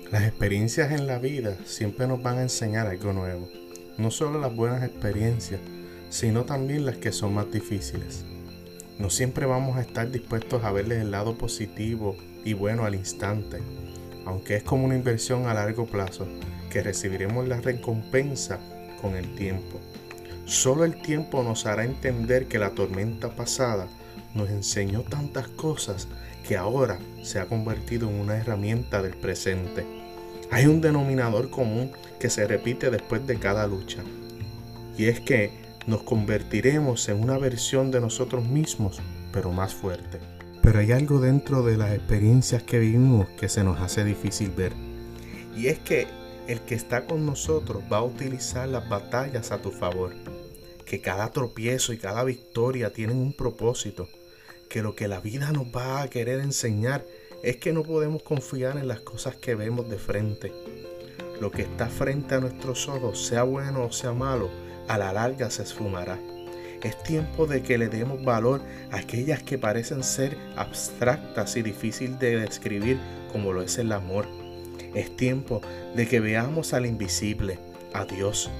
Las experiencias en la vida siempre nos van a enseñar algo nuevo. No solo las buenas experiencias, sino también las que son más difíciles. No siempre vamos a estar dispuestos a verles el lado positivo y bueno al instante, aunque es como una inversión a largo plazo, que recibiremos la recompensa con el tiempo. Solo el tiempo nos hará entender que la tormenta pasada nos enseñó tantas cosas que ahora se ha convertido en una herramienta del presente. Hay un denominador común que se repite después de cada lucha, y es que nos convertiremos en una versión de nosotros mismos, pero más fuerte. Pero hay algo dentro de las experiencias que vivimos que se nos hace difícil ver, y es que el que está con nosotros va a utilizar las batallas a tu favor, que cada tropiezo y cada victoria tienen un propósito, que lo que la vida nos va a querer enseñar es que no podemos confiar en las cosas que vemos de frente. Lo que está frente a nuestros ojos, sea bueno o sea malo, a la larga se esfumará. Es tiempo de que le demos valor a aquellas que parecen ser abstractas y difíciles de describir, como lo es el amor. Es tiempo de que veamos al invisible, a Dios.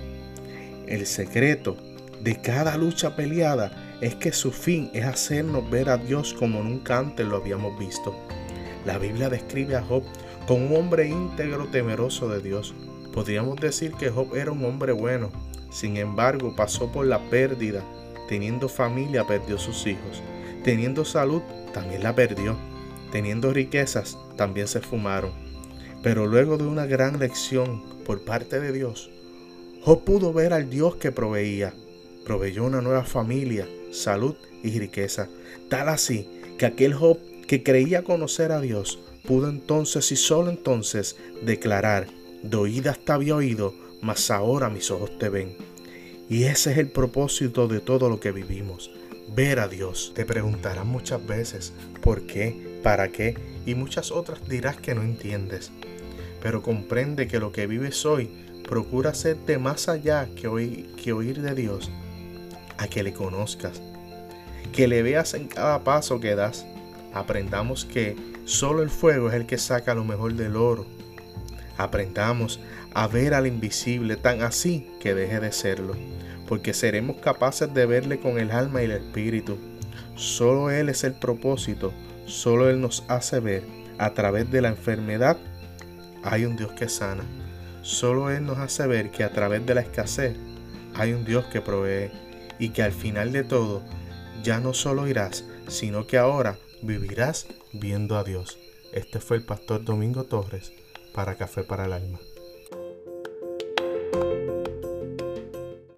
El secreto de cada lucha peleada es que su fin es hacernos ver a Dios como nunca antes lo habíamos visto. La Biblia describe a Job como un hombre íntegro, temeroso de Dios. Podríamos decir que Job era un hombre bueno. Sin embargo, pasó por la pérdida. Teniendo familia, perdió sus hijos. Teniendo salud, también la perdió. Teniendo riquezas, también se esfumaron. Pero luego de una gran lección por parte de Dios, Job pudo ver al Dios que proveía. Proveyó una nueva familia, salud y riqueza. Tal así que aquel Job que creía conocer a Dios, pudo entonces y solo entonces declarar: de oídas te había oído, mas ahora mis ojos te ven. Y ese es el propósito de todo lo que vivimos, ver a Dios. Te preguntarás muchas veces ¿por qué? ¿Para qué? Y muchas otras dirás que no entiendes. Pero comprende que lo que vives hoy procura hacerte más allá que oír de Dios, a que le conozcas, que le veas en cada paso que das. Aprendamos que solo el fuego es el que saca lo mejor del oro. Aprendamos a ver al invisible tan así que deje de serlo, porque seremos capaces de verle con el alma y el espíritu. Solo Él es el propósito, solo Él nos hace ver a través de la enfermedad hay un Dios que sana. Solo Él nos hace ver que a través de la escasez hay un Dios que provee, y que al final de todo ya no solo irás, sino que ahora vivirás viendo a Dios. Este fue el pastor Domingo Torres para Café para el Alma.